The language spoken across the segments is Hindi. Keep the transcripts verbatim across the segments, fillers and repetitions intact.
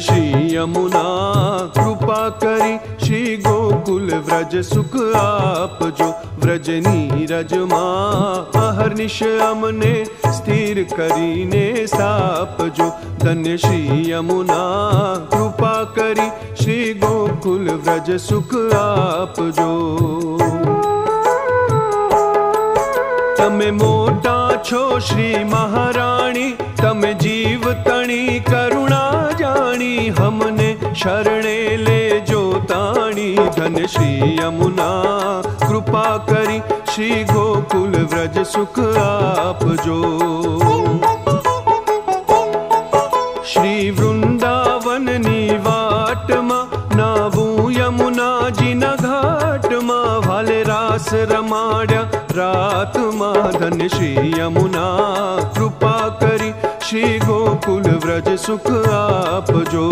श्री यमुना कृपा करी श्री गोकुल व्रज सुख आप जो व्रज नीरज माँ अहर्निश अमने स्थिर करीने साप जो धन्य श्री यमुना कृपा करी श्री गोकुल व्रज सुख आप जो। तमे मोटा छो श्री महाराणी तमे जीव तणी करुणा जानी हमने शरणे ले जो ताणी धन्य श्री यमुना कृपा करी श्री गोकुल व्रज सुख आप जो। श्री वृंदावन नी वाट मा नावू यमुना जी न घाट मा भाले रास रमाड्या रात मा धन्य श्री यमुना कृपा करी श्री गोकुल व्रज सुख आप जो।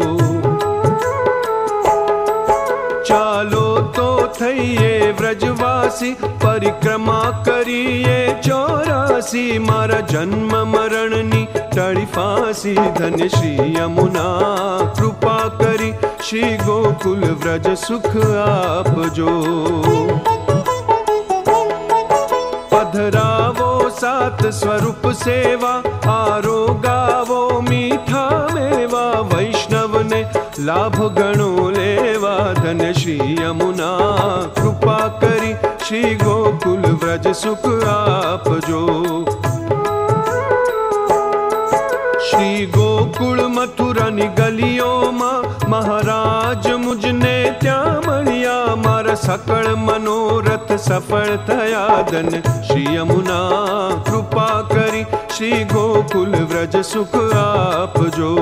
चालो तो थईये व्रजवासी परिक्रमा करिए चौरासी मारा जन्म मरण नी टળી फांसी धन्य श्री यमुना कृपा करी श्री गोकुल व्रज सुख आप जो। पधरावो सात स्वरूप सेवा आरोगावो मीठा मेवा वैष्णव ने लाभ गणो लेवा धन्य श्री यमुना कृपा करी श्री गोकुल व्रज सुख आप जो। श्री गोकुल मथुरा नी गलियों मां महाराज मुझने त्या मळिया मारा सकल मनोरथ सफल थया धन्य श्री यमुना कृपा करी श्री गोकुल व्रज सुख आप जो।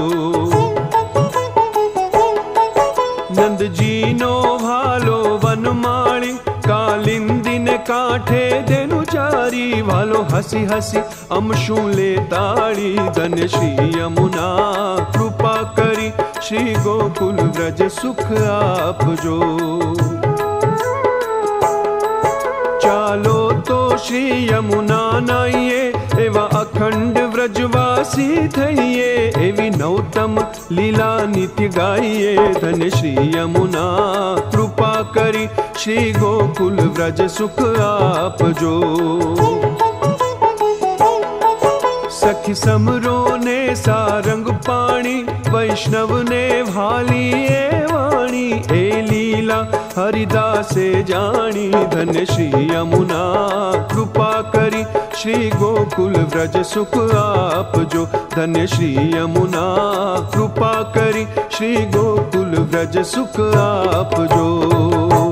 नंद जी नो भालो वनमाली कालिंदी ने काठे देनु चारी भालो हसी हसी अमशूले ताड़ी धन्य श्री यमुना कृपा करी श्री गोकुल व्रज सुख आप जो। चालो तो श्री यमुना नाइए एवा अखंड व्रजवासी थईये एवी नौतम लीला नित्य गाइए धन्य श्री यमुना कृपा करी श्री गोकुल व्रज सुख आप जो। सखी समरो ने सारंग पाणी वैष्णव ने भाली ए वाणी ए लीला हरिदासे जानी धन्य श्री यमुना कृपा करी श्री गोकुल व्रज सुख आप जो धन्य श्री यमुना कृपा करी श्री गोकुल व्रज सुख आप जो।